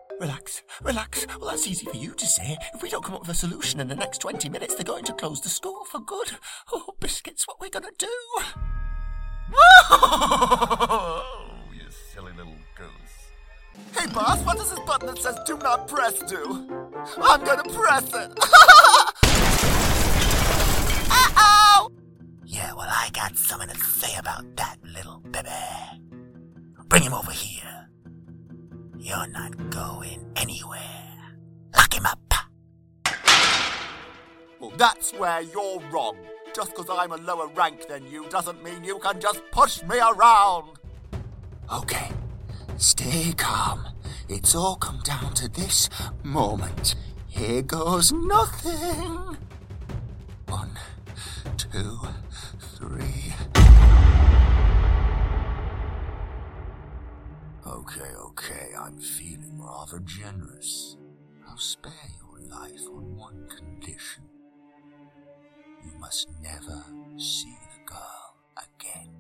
Relax, relax. Well, that's easy for you to say. If we don't come up with a solution in the next 20 minutes, they're going to close the school for good. Oh, Biscuits, what are we going to do? You silly little goose. Hey, boss, what does this button that says do not press do? I'm gonna press it. Uh-oh! Yeah, well, I got something to say about that, little baby. Bring him over here. You're not going anywhere. Lock him up. Well, that's where you're wrong. Just because I'm a lower rank than you doesn't mean you can just push me around. Okay, stay calm. It's all come down to this moment. Here goes nothing. 1, 2, 3. Okay, I'm feeling rather generous. I'll spare your life on one condition. You must never see the girl again.